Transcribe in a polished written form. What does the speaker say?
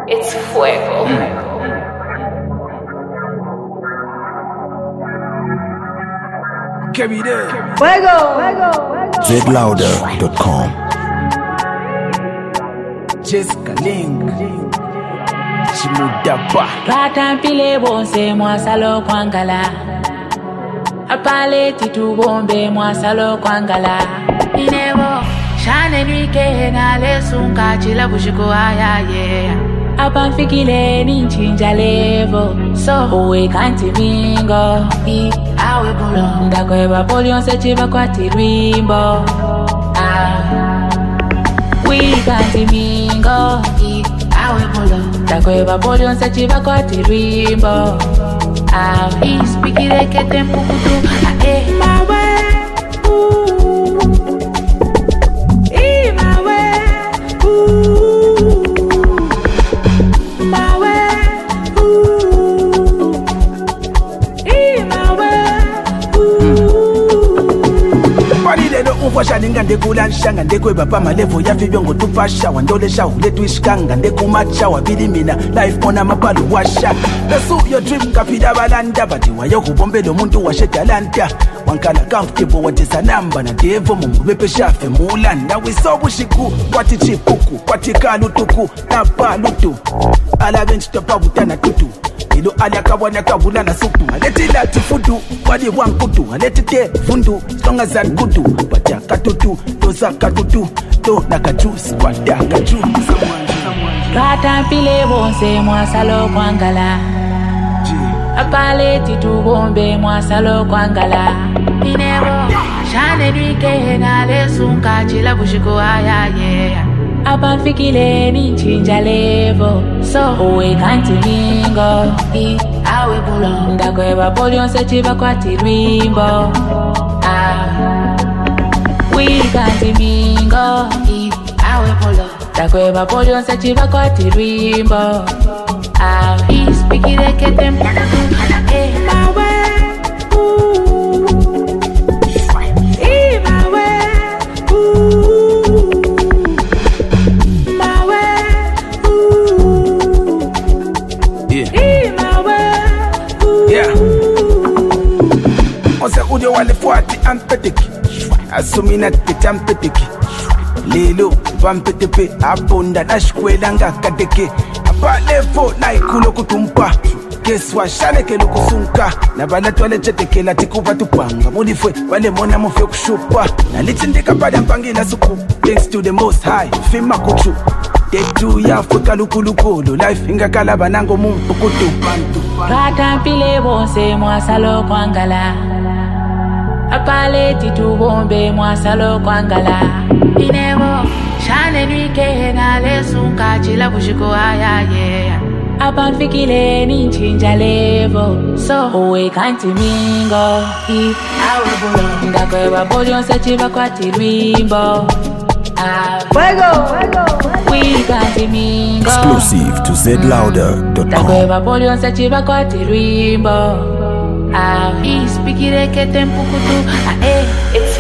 It's fuego. Carry that. Fuego. zlouder.com. Jessica Link. Chimudapa. Ratampile bonse mwasalo kwangala. Apale titu bombe mwasalo kwangala. Inevo shane nwike na lesunga chila bushiko ayaye. Apamfikile ninchinja levo. So uwe kanti mingo. Awe bulo. Ndakweba polionse chiba kwa tirwimbo. We kanti mingo. Awe bulo. Ndakweba polionse chiba kwa tirwimbo. Ispikire que tempo kutu. Mawe. Ufasha ngande kulanshanga ndekweba pama level yafibyo ngotupasha wandolesha uletu ishikanga ndekumacha wabili mina life ona mapalu washa pursue your dream kapida balanda bati wayo kubombela umuntu washetalanta wankala comfortable watisa namba na devo mumbepe shafe mulanda wisobushiku kwati chipuku kwati kalutuku tapalutu ala bench topa butana tutu ilo ali akabona kabulana supu aleti lati fudu wadi wankutu aleti te fundu songa zan kutu bacha katutu doza katutu do nakatusi wada kaju Ratampile bonse mwasalo kwangala. Apale titu bombe mwasalo kwangala. Inevo shane nwike na lesunga chila bushiko ayaye. Apamfikile ninchinja levo. So uwe kanti mingo. Awe bulo. Ndakweba polionse chiba kwa tirwimbo. We kanti mingo. Awe bulo. Ndakweba polionse chiba kwa tirwimbo. Ispikire que tempo kutu. Mawe. Ude wale fuati ampeteki asumina titampeteki lelo vampetepe abonda nashkwela ngakadeke apalefo naikulo kutumpa keswa shaneke lukusunka na balatu wale chetekela tikuva tupanga mulifwe wale mona mufyo kushupa na lichindika pada mpangila suku thanks to the most high fima kuchu tetu ya fweka lukulukulu life ingakala banango mumpukutu Ratampile bonse mwasalo kwangala. Apale titu bombe mwasalo kwangala. Inevo shane nwike na lesunga chila bushiko ayaye. Apamfikile ninchinja levo. So uwe kanti mingo. Awe bulo. Ndakweba polionse chiba kwa tirwimbo. Fuego. We kanti mingo. Exclusive to zlouder.com. Ndakweba polionse chiba kwa tirwimbo. Ispikire que tempo kutu. It's